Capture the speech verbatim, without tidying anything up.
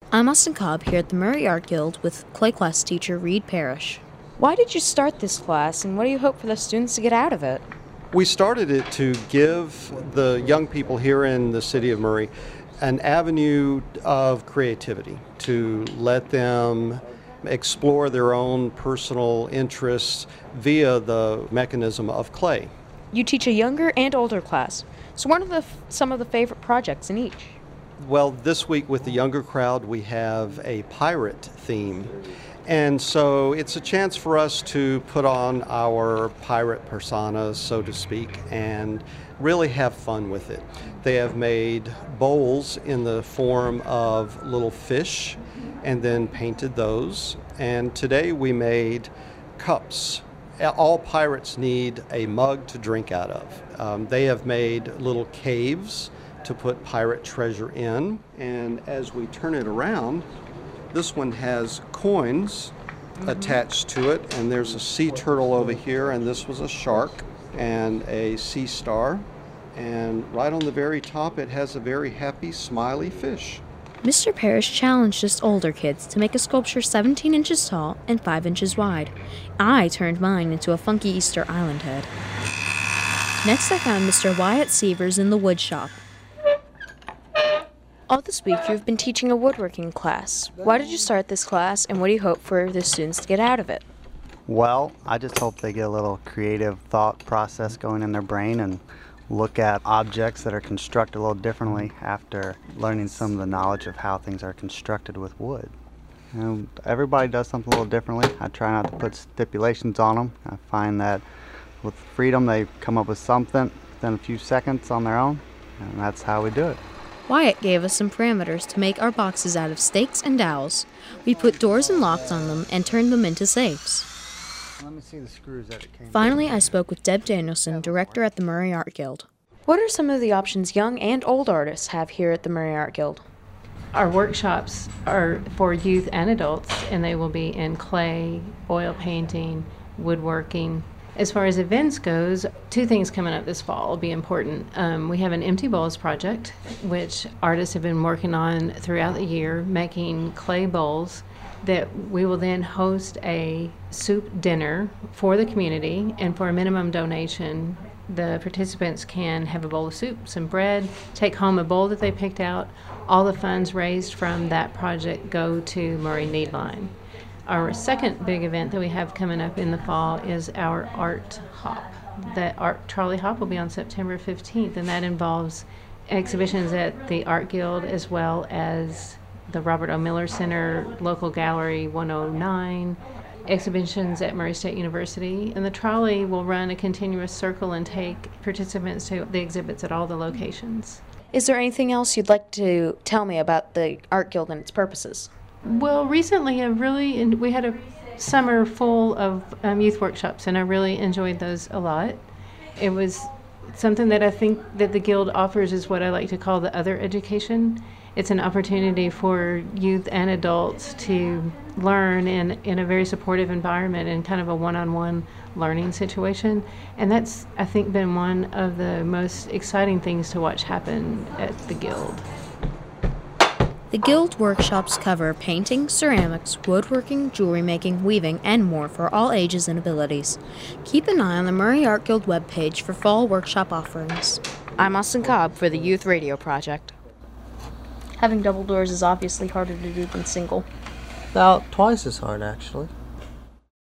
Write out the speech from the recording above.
I'm Austin Cobb here at the Murray Art Guild with clay class teacher Reed Parrish. Why did you start this class, and what do you hope for the students to get out of it? We started it to give the young people here in the city of Murray an avenue of creativity, to let them explore their own personal interests via the mechanism of clay. You teach a younger and older class, so what are the, some of the favorite projects in each? Well, this week with the younger crowd, we have a pirate theme. And so it's a chance for us to put on our pirate personas, so to speak, and really have fun with it. They have made bowls in the form of little fish and then painted those. And today we made cups. All pirates need a mug to drink out of. Um, they have made little caves to put pirate treasure in. And as we turn it around, this one has coins mm-hmm. attached to it, and there's a sea turtle over here, and this was a shark and a sea star. And right on the very top, it has a very happy, smiley fish. Mister Parrish challenged us older kids to make a sculpture seventeen inches tall and five inches wide. I turned mine into a funky Easter Island head. Next, I found Mister Wyatt Severs in the wood shop. All this week, you've been teaching a woodworking class. Why did you start this class, and what do you hope for the students to get out of it? Well, I just hope they get a little creative thought process going in their brain and look at objects that are constructed a little differently after learning some of the knowledge of how things are constructed with wood. You know, everybody does something a little differently. I try not to put stipulations on them. I find that with freedom, they come up with something within a few seconds on their own, and that's how we do it. Wyatt gave us some parameters to make our boxes out of stakes and dowels. We put doors and locks on them and turned them into safes. Let me see the screws that it came Finally, I spoke with Deb Danielson, director at the Murray Art Guild. What are some of the options young and old artists have here at the Murray Art Guild? Our workshops are for youth and adults, and they will be in clay, oil painting, woodworking. As far as events goes, two things coming up this fall will be important. Um, we have an Empty Bowls project, which artists have been working on throughout the year, making clay bowls that we will then host a soup dinner for the community, and for a minimum donation, the participants can have a bowl of soup, some bread, take home a bowl that they picked out. All the funds raised from that project go to Murray Needline. Our second big event that we have coming up in the fall is our Art Hop. That Art Trolley Hop will be on September fifteenth, and that involves exhibitions at the Art Guild as well as the Robert O. Miller Center, Local Gallery one oh nine, exhibitions at Murray State University. And the trolley will run a continuous circle and take participants to the exhibits at all the locations. Is there anything else you'd like to tell me about the Art Guild and its purposes? Well, recently I really, we had a summer full of um, youth workshops, and I really enjoyed those a lot. It was something that I think that the Guild offers is what I like to call the other education. It's an opportunity for youth and adults to learn in, in a very supportive environment in kind of a one-on-one learning situation. And that's, I think, been one of the most exciting things to watch happen at the Guild. The Guild workshops cover painting, ceramics, woodworking, jewelry making, weaving, and more for all ages and abilities. Keep an eye on the Murray Art Guild webpage for fall workshop offerings. I'm Austin Cobb for the Youth Radio Project. Having double doors is obviously harder to do than single. About twice as hard, actually.